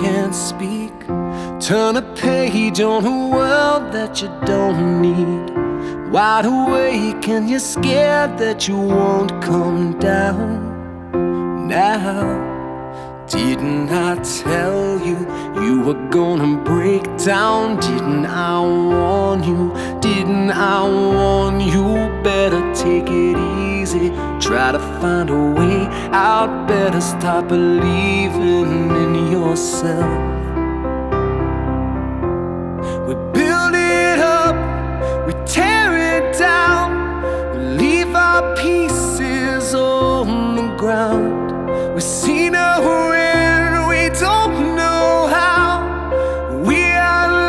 can't speak. Turn a page on a world that you don't need. Wide awake and you're scared that you won't come down. Now, didn't I tell you you were gonna break down? Didn't I warn you? Didn't I warn you? Better take it easy, try to find a way out. Better stop believing in yourself.